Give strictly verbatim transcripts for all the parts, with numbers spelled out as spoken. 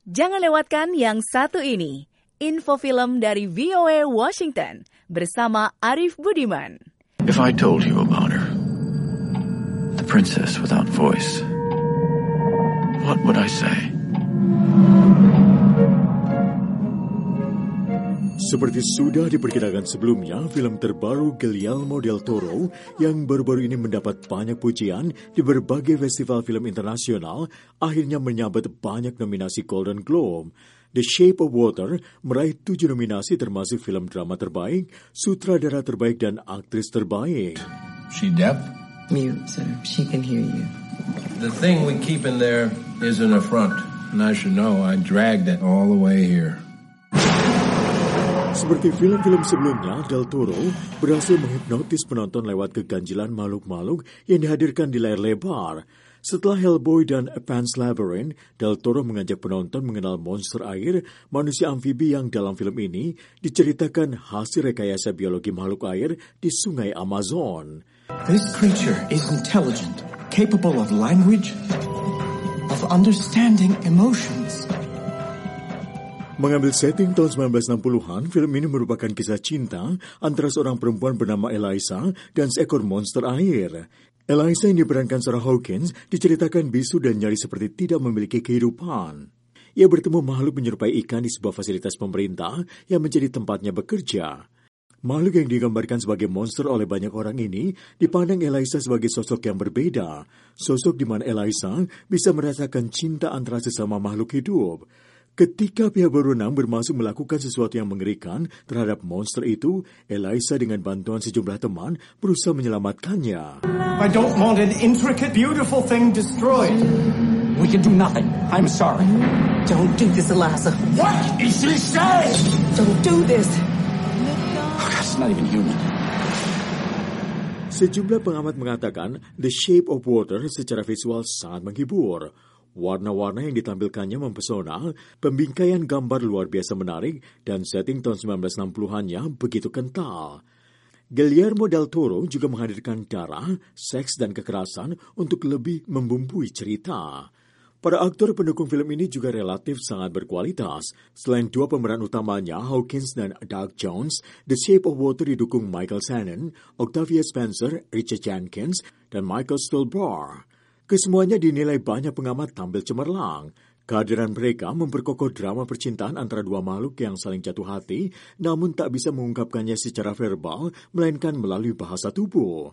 Jangan lewatkan yang satu ini, info film dari V O A Washington bersama Arif Budiman. If I told you about her, the princess without voice, what would I say? Seperti sudah diperkirakan sebelumnya, film terbaru Guillermo del Toro yang baru-baru ini mendapat banyak pujian di berbagai festival film internasional akhirnya menyabet banyak nominasi Golden Globe. The Shape of Water meraih tujuh nominasi termasuk film drama terbaik, sutradara terbaik, dan aktris terbaik. She deaf? Mute, sir. She can hear you. The thing we keep in there is an affront. And I should know I dragged it all the way here. Seperti film-film sebelumnya, Del Toro berhasil menghipnotis penonton lewat keganjilan makhluk-makhluk yang dihadirkan di layar lebar. Setelah Hellboy dan Pan's Labyrinth, Del Toro mengajak penonton mengenal monster air, manusia amfibi yang dalam film ini diceritakan hasil rekayasa biologi makhluk air di sungai Amazon. This creature is intelligent, capable of language, of understanding emotions. Mengambil setting tahun sembilan belas enam puluhan, film ini merupakan kisah cinta antara seorang perempuan bernama Eliza dan seekor monster air. Eliza yang diperankan Sarah Hawkins diceritakan bisu dan nyaris seperti tidak memiliki kehidupan. Ia bertemu makhluk menyerupai ikan di sebuah fasilitas pemerintah yang menjadi tempatnya bekerja. Makhluk yang digambarkan sebagai monster oleh banyak orang ini dipandang Eliza sebagai sosok yang berbeda. Sosok di mana Eliza bisa merasakan cinta antara sesama makhluk hidup. Ketika pihak berwenang bermaksud melakukan sesuatu yang mengerikan terhadap monster itu, Eliza dengan bantuan sejumlah teman berusaha menyelamatkannya. I don't want an intricate, beautiful thing destroyed. We can do nothing. I'm sorry. Don't do this, Eliza. What is he saying? Don't do this. Oh, that's not even human. Sejumlah pengamat mengatakan The Shape of Water secara visual sangat menghibur. Warna-warna yang ditampilkannya mempesona, pembingkaian gambar luar biasa menarik, dan setting tahun sembilan belas enam puluhannya begitu kental. Guillermo del Toro juga menghadirkan darah, seks, dan kekerasan untuk lebih membumbui cerita. Para aktor pendukung film ini juga relatif sangat berkualitas. Selain dua pemeran utamanya, Hawkins dan Doug Jones, The Shape of Water didukung Michael Shannon, Octavia Spencer, Richard Jenkins, dan Michael Stuhlbarg. Kesemuanya dinilai banyak pengamat tampil cemerlang. Kehadiran mereka memperkokoh drama percintaan antara dua makhluk yang saling jatuh hati, namun tak bisa mengungkapkannya secara verbal, melainkan melalui bahasa tubuh.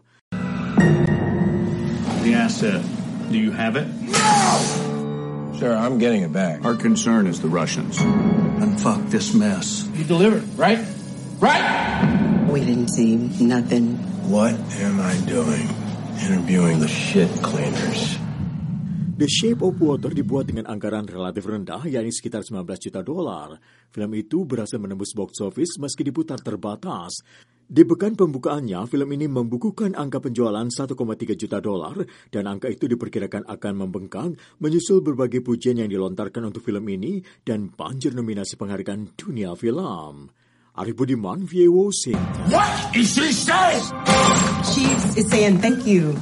The asset, do you have it? No! Sir, I'm getting it back. Our concern is the Russians. And fuck this mess. You delivered, right? Right? We didn't see nothing. What am I doing? Interviewing the shit cleaners. The Shape of Water dibuat dengan anggaran relatif rendah, yakni sekitar sembilan belas juta dolar. Film itu berhasil menembus box office meski diputar terbatas. Di pekan pembukaannya, film ini membukukan angka penjualan satu koma tiga juta dolar, dan angka itu diperkirakan akan membengkak menyusul berbagai pujian yang dilontarkan untuk film ini dan banjir nominasi penghargaan dunia film. Arif Budiman, V O A Washington. What is he saying? She is saying thank you.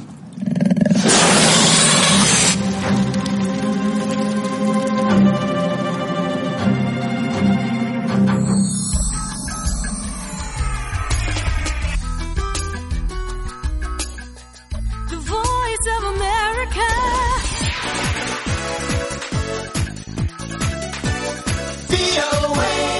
The Voice of America. V O A.